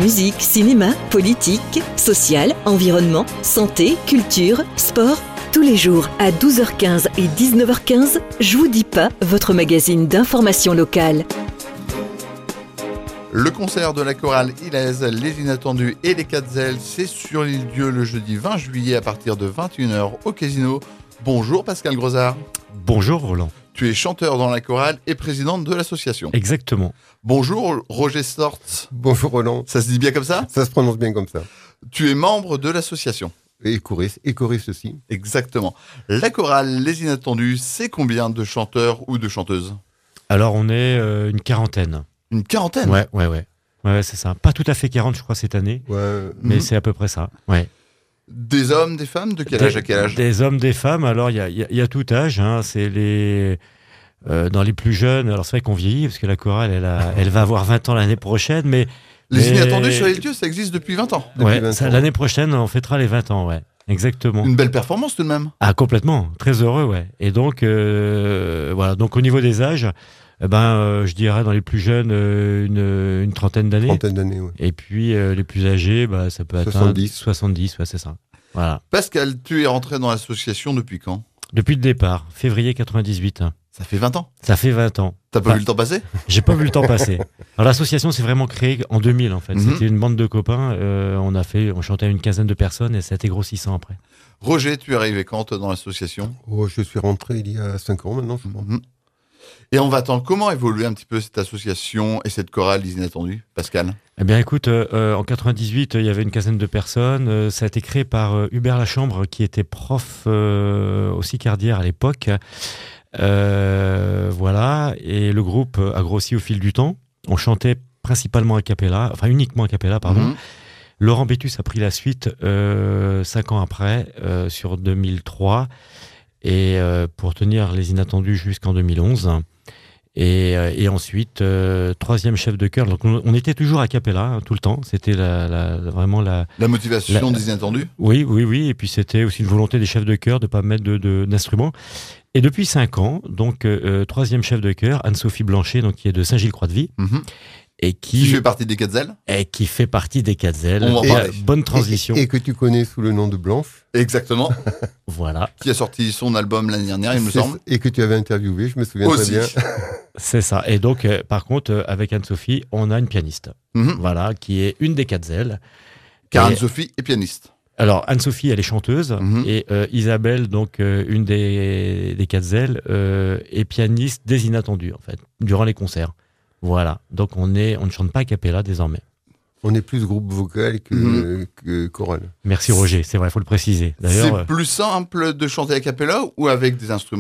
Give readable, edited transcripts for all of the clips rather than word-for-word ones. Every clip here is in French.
Musique, cinéma, politique, social, environnement, santé, culture, sport. Tous les jours à 12h15 et 19h15, Je vous dis pas, votre magazine d'information locale. Le concert de la chorale Ilaise, Les Inattendus et les Quatre Ailes, c'est sur l'île-Dieu le jeudi 20 juillet à partir de 21h au Casino. Bonjour Pascal Grosard. Bonjour Roland. Tu es chanteur dans la chorale et présidente de l'association. Exactement. Bonjour Roger Stortz. Bonjour Roland. Ça se dit bien comme ça ? Ça se prononce bien comme ça. Tu es membre de l'association. Et choriste aussi. Exactement. La chorale Les Inattendus, c'est combien de chanteurs ou de chanteuses ? Alors on est une quarantaine. Une quarantaine ? Ouais, c'est ça. Pas tout à fait 40 je crois cette année, mais c'est à peu près ça. Ouais. Des hommes, des femmes, de quel âge à quel âge ? Des hommes, des femmes, alors il y a tout âge, hein. C'est les... dans les plus jeunes, alors c'est vrai qu'on vieillit, parce que la chorale, elle va avoir 20 ans l'année prochaine, mais... Les Inattendus sur l'île-Dieu, ça existe depuis 20 ans. L'année prochaine, on fêtera les 20 ans, ouais. Exactement. Une belle performance tout de même. Ah, complètement. Très heureux, ouais. Et donc, voilà. Donc, au niveau des âges, je dirais dans les plus jeunes, une trentaine d'années. Oui. Et puis, les plus âgés, ça peut atteindre 70, ouais, c'est ça. Voilà. Pascal, tu es rentré dans l'association depuis quand ? Depuis le départ, février 98. Ça fait 20 ans. Ça fait 20 ans. T'as pas vu le temps passer ? J'ai pas vu le temps passer. Alors l'association s'est vraiment créée en 2000 en fait. C'était une bande de copains. On chantait à une quinzaine de personnes et ça a été grossissant après. Roger, tu es arrivé quand toi, dans l'association ? Je suis rentré il y a 5 ans maintenant, je crois. Et on va attendre comment évoluer un petit peu cette association et cette chorale des Inattendus, Pascal ? Eh bien écoute, en 98, il y avait une quinzaine de personnes. Ça a été créé par Hubert Lachambre qui était prof au Sicardière à l'époque. Voilà, et le groupe a grossi au fil du temps. On chantait principalement a cappella, enfin uniquement a cappella, pardon. Laurent Bétus a pris la suite 5 ans après, sur 2003, et pour tenir les Inattendus jusqu'en 2011. Et ensuite, troisième chef de chœur. Donc on était toujours a cappella, hein, tout le temps. C'était vraiment la motivation des Inattendus. Oui. Et puis c'était aussi une volonté des chefs de chœur de ne pas mettre d'instruments. Et depuis 5 ans, donc troisième chef de chœur, Anne-Sophie Blanchet, donc qui est de Saint-Gilles-Croix-de-Vie, et qui fait partie des Quatre Ailes. Et qui fait partie des Quatre Ailes. On va en parler. Bonne transition. Et que tu connais sous le nom de Blanche. Exactement. Voilà. Qui a sorti son album l'année dernière, il me semble. Et que tu avais interviewé, je me souviens aussi. Très bien. C'est ça. Et donc, par contre, avec Anne-Sophie, on a une pianiste. Voilà, qui est une des Quatre Ailes. Car Anne-Sophie est pianiste. Alors, Anne-Sophie, elle est chanteuse, et Isabelle, donc une des Quatre Ailes, est pianiste des Inattendus, en fait, durant les concerts. Voilà. Donc, on ne chante pas a cappella désormais. On est plus groupe vocal que chorale. Merci Roger, c'est vrai, il faut le préciser. D'ailleurs, c'est plus simple de chanter a cappella ou avec des instruments ?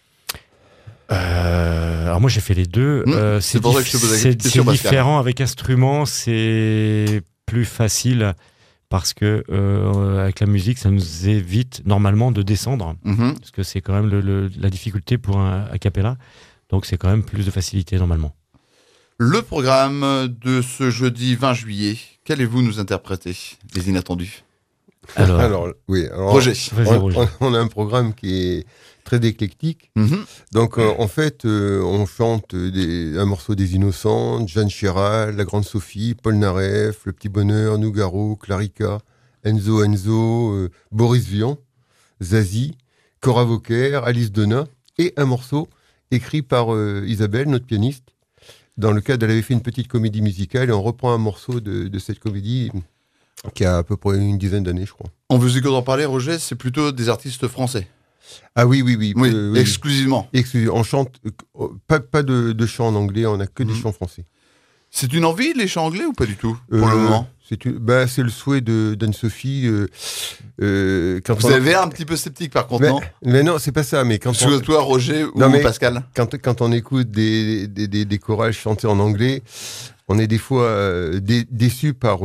Alors moi j'ai fait les deux. C'est pour ça que je te pose la question. C'est différent avec instruments, c'est plus facile parce que avec la musique ça nous évite normalement de descendre, parce que c'est quand même la difficulté pour un a cappella. Donc c'est quand même plus de facilité normalement. Le programme de ce jeudi 20 juillet, qu'allez-vous nous interpréter, les Inattendus ? Alors, Roger. On a un programme qui est très éclectique. Donc, en fait, on chante un morceau des Innocentes, Jeanne Chéral, La Grande Sophie, Paul Naref, Le Petit Bonheur, Nougaro, Clarica, Enzo, Boris Vian, Zazie, Cora Vauquer, Alice Donna, et un morceau écrit par Isabelle, notre pianiste. Dans le cadre, elle avait fait une petite comédie musicale et on reprend un morceau de cette comédie qui a à peu près une dizaine d'années, je crois. On vous écoute en parler, Roger, c'est plutôt des artistes français. Ah oui. Exclusivement. On chante pas de chants en anglais, on n'a que des chants français. C'est une envie, les chants anglais, ou pas du tout, pour le moment ? C'est le souhait d'Anne-Sophie. Vous avez l'air un petit peu sceptique, par contre, non ? Mais non, c'est pas ça. Mais toi, Roger ou Pascal ? Quand on écoute des chorales chantés en anglais, on est des fois déçu par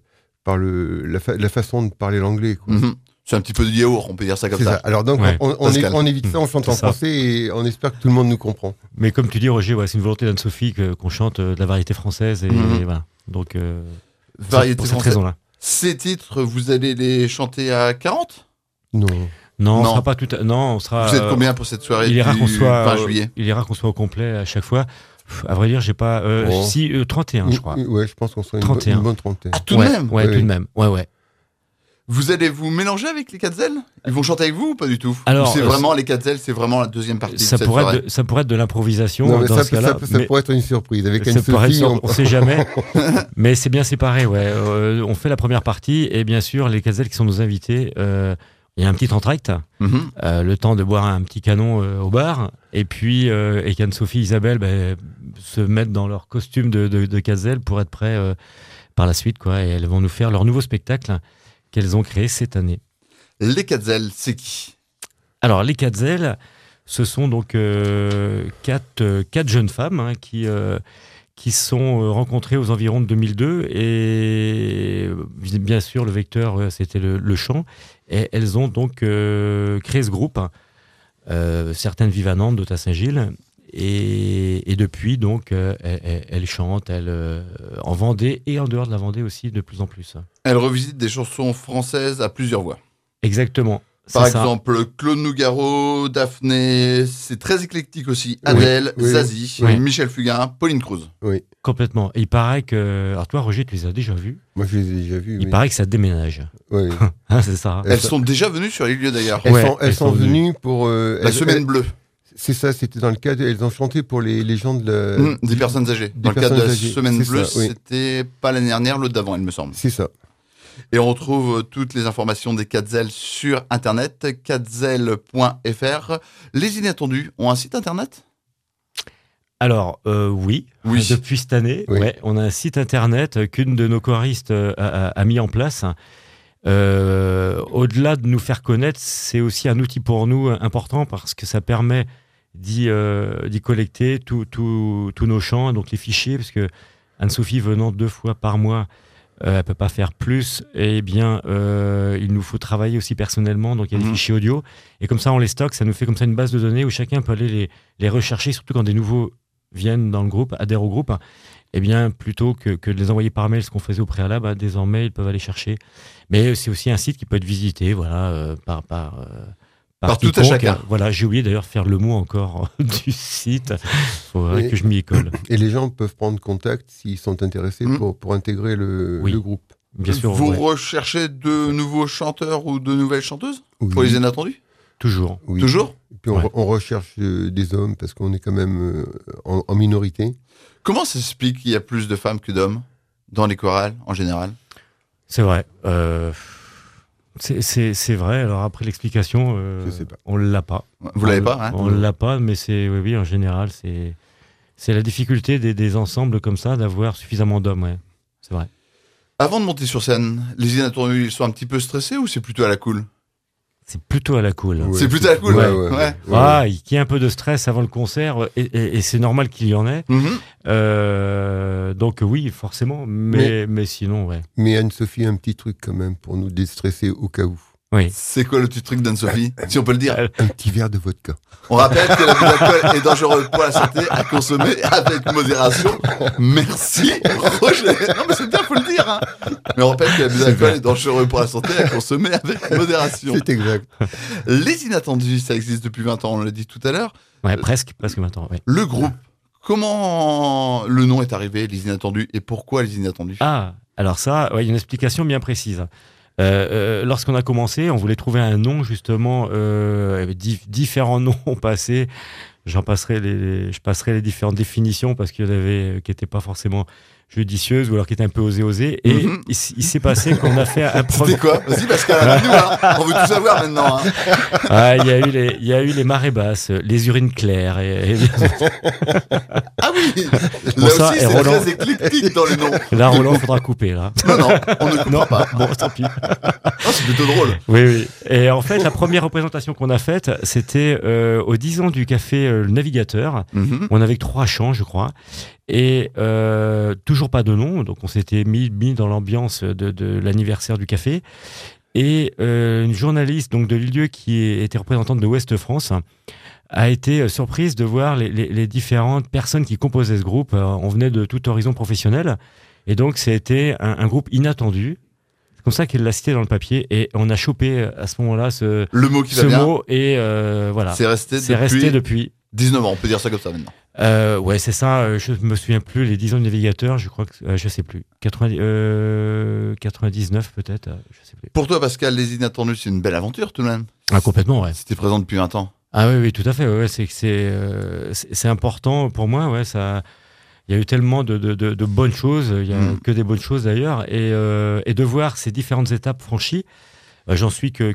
la façon de parler l'anglais. C'est un petit peu de yaourt, on peut dire ça comme ça. Alors donc, on évite ça, on chante en français et on espère que tout le monde nous comprend. Mais comme tu dis, Roger, c'est une volonté d'Anne-Sophie qu'on chante de la variété française. Et voilà. Donc, variété pour cette française. raison-là. Ces titres, vous allez les chanter à 40 ? Non, on sera pas tout. Non, on sera. Vous êtes combien pour cette soirée il ira du 20 juillet ? Il ira qu'on soit au complet à chaque fois. À vrai dire, j'ai pas. Oh. Si, 31, je crois. Ouais, je pense qu'on sera une bonne trentaine. Ah, tout de même. Ouais, tout de même. Ouais. Vous allez vous mélanger avec les Quetzels ? Ils vont chanter avec vous ou pas du tout ? Alors, ou c'est vraiment les Quetzels, c'est vraiment la deuxième partie de cette soirée. Ça pourrait être de l'improvisation Non, mais dans ce cas-là. ça pourrait être une surprise. Avec Ça Anne-Sophie, on sait jamais. Mais c'est bien séparé, ouais. On fait la première partie et bien sûr, les Quetzels qui sont nos invités, il y a un petit entracte, le temps de boire un petit canon au bar, et puis et qu'Anne-Sophie et Isabelle se mettent dans leur costume de Quetzels pour être prêts par la suite, quoi. Et elles vont nous faire leur nouveau spectacle qu'elles ont créé cette année. Les Quetzels, c'est qui ? Alors, les Quetzels, ce sont donc quatre jeunes femmes qui sont rencontrées aux environs de 2002. Et bien sûr, le vecteur, c'était le chant. Et elles ont donc créé ce groupe. Certaines vivent à Nantes, d'autres à Saint-Gilles. Et depuis, donc, elle chante en Vendée et en dehors de la Vendée aussi, de plus en plus. Elle revisite des chansons françaises à plusieurs voix. Exactement. Par exemple, Claude Nougaro, Daphné, c'est très éclectique aussi. Adèle, Zazie, Michel Fugain, Pauline Cruz. Oui. Complètement. Et il paraît que... Alors toi, Roger, tu les as déjà vus ? Moi, je les ai déjà vus. Il paraît que ça déménage. Oui. C'est ça. Elles sont déjà venues sur les lieux d'ailleurs. Elles sont venues pour... la Semaine Bleue. C'est ça, c'était dans le cadre... Elles ont chanté pour les gens de des personnes âgées. Dans le cadre de la Semaine Bleue, c'était pas l'année dernière, l'autre d'avant, il me semble. C'est ça. Et on retrouve toutes les informations des Quetzels sur Internet, quetzels.fr. Les Inattendus ont un site Internet ? Alors, oui. Depuis cette année, on a un site Internet qu'une de nos choristes a mis en place. Au-delà de nous faire connaître, c'est aussi un outil pour nous important parce que ça permet d'y collecter tous nos chants, donc les fichiers, parce que Anne-Sophie venant 2 fois par mois, elle peut pas faire plus, et bien il nous faut travailler aussi personnellement, donc il y a des fichiers audio, et comme ça on les stocke, ça nous fait comme ça une base de données où chacun peut aller les rechercher, surtout quand des nouveaux viennent dans le groupe, adhèrent au groupe, et bien plutôt que de les envoyer par mail, ce qu'on faisait au préalable, désormais ils peuvent aller chercher. Mais c'est aussi un site qui peut être visité, voilà, par tout à chacun. Voilà, j'ai oublié d'ailleurs de faire le mot encore du site. Il faudrait que je m'y colle. Et les gens peuvent prendre contact s'ils sont intéressés pour intégrer le groupe. Bien sûr. Vous recherchez de nouveaux chanteurs ou de nouvelles chanteuses pour les Inattendus ? Toujours. Oui. Toujours ? Et puis on recherche des hommes parce qu'on est quand même en minorité. Comment ça s'explique qu'il y a plus de femmes que d'hommes dans les chorales en général ? C'est vrai. C'est vrai. Alors après l'explication, je sais pas. On l'a pas. Vous l'avez pas, hein ? On l'a pas, mais oui, en général, c'est la difficulté des ensembles comme ça d'avoir suffisamment d'hommes. Ouais. C'est vrai. Avant de monter sur scène, les Inattendus, ils sont un petit peu stressés ou c'est plutôt à la cool ? C'est plutôt à la cool. C'est plutôt à la cool. Ouais. Il y a un peu de stress avant le concert et c'est normal qu'il y en ait. Donc oui, forcément, mais sinon, ouais. Mais Anne-Sophie a un petit truc quand même pour nous déstresser au cas où. Oui. C'est quoi le petit truc d'Anne-Sophie, si on peut le dire ? Un petit verre de vodka. On rappelle que l'abus d'alcool est dangereux pour la santé, à consommer avec modération. Merci, Roger. Non, mais c'est bien, faut le dire. Hein. Mais on rappelle que l'abus d'alcool est dangereux pour la santé, à consommer avec modération. C'est exact. Les Inattendus, ça existe depuis 20 ans, on l'a dit tout à l'heure. Ouais, presque 20 ans. Ouais. Le groupe, comment le nom est arrivé, les Inattendus, et pourquoi les Inattendus ? Ah, alors ça, il y a une explication bien précise. Lorsqu'on a commencé, on voulait trouver un nom justement, différents noms ont passé. Je passerai les différentes définitions parce qu'il y en avait qui n'étaient pas forcément judicieuses ou alors qui étaient un peu osées. Et il s'est passé qu'on a fait un premier... C'était quoi ? Vas-y Pascal, nous, hein. On veut tout savoir maintenant. Hein. Ah, il y a eu les marées basses, les urines claires. Ah oui. Là aussi, c'est Roland... très éclectique dans les noms. Là, Roland, il faudra couper. Là. Non, on ne coupera pas. Bon, tant pis. Oh, c'est plutôt drôle. Oui. Et en fait, la première représentation qu'on a faite, c'était aux 10 ans du café Le Navigateur. On avait 3 chants, je crois. Et toujours pas de nom, donc on s'était mis dans l'ambiance de l'anniversaire du café. Et une journaliste donc de lieu qui était représentante de Ouest France a été surprise de voir les différentes personnes qui composaient ce groupe. On venait de tout horizon professionnel, et donc c'était un groupe inattendu. C'est comme ça qu'elle l'a cité dans le papier, et on a chopé à ce moment-là le mot qui va bien. Mot, et voilà. C'est resté depuis 19 ans, on peut dire ça comme ça maintenant. Ouais, c'est ça. Je me souviens plus. Les 10 ans de navigateur, je crois que je sais plus. 99 peut-être. Je sais plus. Pour toi, Pascal, Les Inattendus, c'est une belle aventure tout de même. Ah, complètement, ouais. C'était présent depuis 20 ans. Ah oui, tout à fait. Ouais, c'est important pour moi. Ouais, ça. Il y a eu tellement de bonnes choses. Il y a que des bonnes choses d'ailleurs, et de voir ces différentes étapes franchies, j'en suis que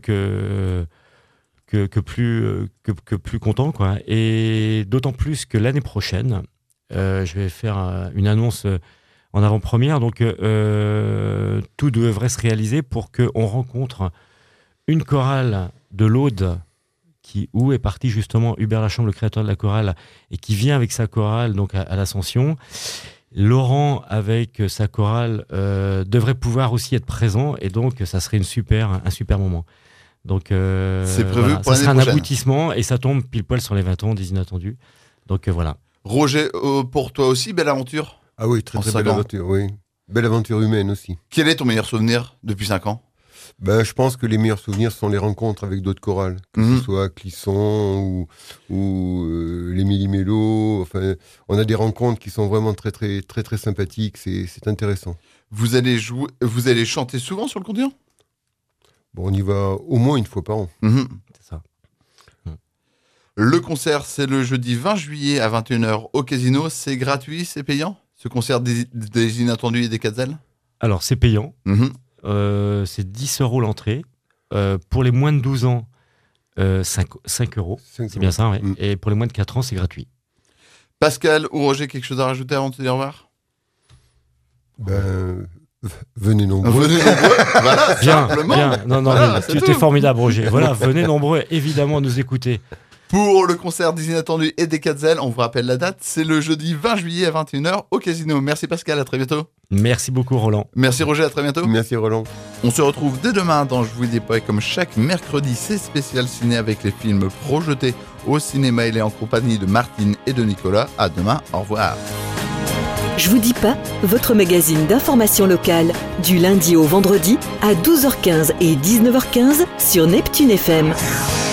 plus content, quoi. Et d'autant plus que l'année prochaine, je vais faire une annonce en avant-première. Donc, tout devrait se réaliser pour qu'on rencontre une chorale de l'Aude, où est parti justement Hubert Lachambre, le créateur de la chorale, et qui vient avec sa chorale donc à l'Ascension. Laurent, avec sa chorale, devrait pouvoir aussi être présent, et donc ça serait un super moment. Donc, c'est prévu pour ça sera un prochaine. Aboutissement, et ça tombe pile poil sur les 20 ans des Inattendus. Donc voilà. Roger, pour toi aussi, belle aventure? Ah oui, très belle aventure, oui. Belle aventure humaine aussi. Quel est ton meilleur souvenir depuis 5 ans? Je pense que les meilleurs souvenirs sont les rencontres avec d'autres chorales, que ce soit Clisson ou les Méli-Mélo. Enfin, on a des rencontres qui sont vraiment très très très très sympathiques. C'est intéressant. Vous allez chanter souvent sur le continent? Bon, on y va au moins une fois par an. C'est ça. Le concert, c'est le jeudi 20 juillet à 21h au Casino. C'est gratuit, c'est payant? Ce concert des Inattendus et des Quetzals? Alors, c'est payant. C'est 10 € l'entrée. Pour les moins de 12 ans, 5 €. C'est bien ça, ouais. Et pour les moins de 4 ans, c'est gratuit. Pascal ou Roger, quelque chose à rajouter avant de te dire au revoir? Venez nombreux. Voilà, bien, simplement. Bien. Non, voilà, tu es formidable, Roger. Voilà, venez nombreux, évidemment, nous écouter. Pour le concert des Inattendus et des Quetzals, on vous rappelle la date, c'est le jeudi 20 juillet à 21h au Casino. Merci Pascal, à très bientôt. Merci beaucoup, Roland. Merci Roger, à très bientôt. Merci Roland. On se retrouve dès demain dans Je vous dis pas, et comme chaque mercredi, c'est spécial ciné avec les films projetés au cinéma. Il est en compagnie de Martine et de Nicolas. À demain, au revoir. Je vous dis pas, votre magazine d'information locale, du lundi au vendredi à 12h15 et 19h15 sur Neptune FM.